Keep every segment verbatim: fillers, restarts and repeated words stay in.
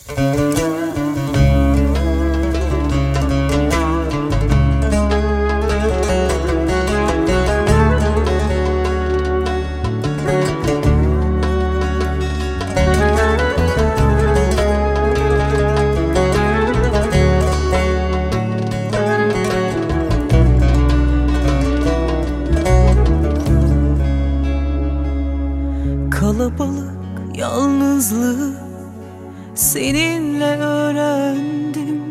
Kalabalık yalnızlığı seninle öğrendim,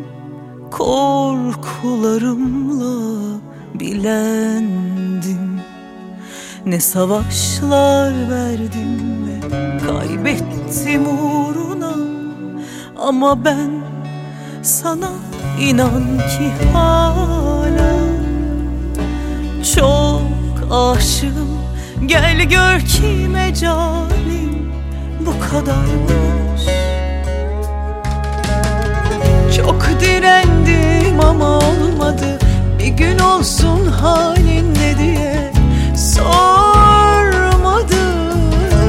korkularımla bilendim. Ne savaşlar verdim ve kaybettim uğruna, ama ben sana inan ki hala çok aşığım. Gel gör ki mecalim bu kadarmış. Çok direndim ama olmadı, bir gün olsun halin ne diye sormadım.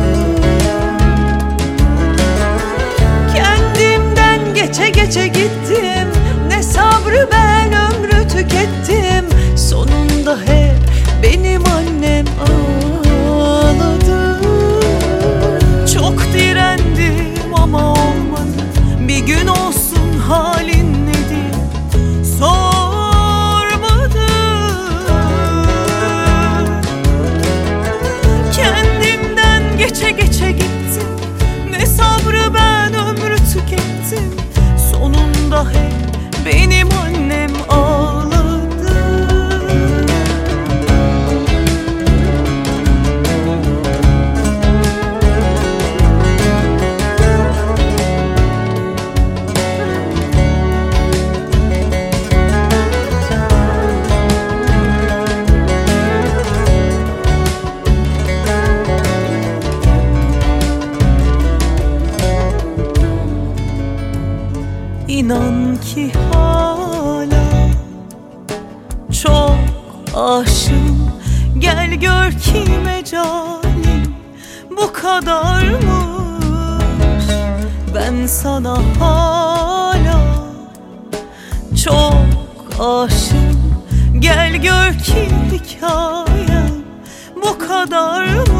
Kendimden geçe geçe gittim, ne sabrı ben ömrü tükettim. Sonunda hep benim annem ağladı. Çok direndim ama olmadı, bir gün olsun halin ne diye sormadım. Kendimden geçe geçe gittim, ne sabrı ben ömrü tükettim. Sonunda hep benim annem ağladı. İnan ki hala çok aşığım. Gel gör ki mecalim bu kadarmış. Ben sana hala çok aşığım. Gel gör ki hikayem bu kadarmış.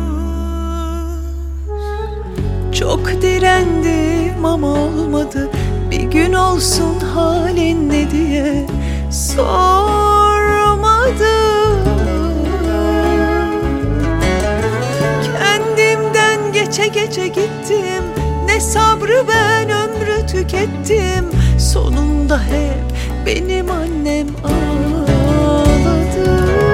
Çok direndim ama olmadı, bir gün olsun halin ne diye sormadım. Kendimden geçe geçe gittim, ne sabrı ben ömrü tükettim. Sonunda hep benim annem ağladı.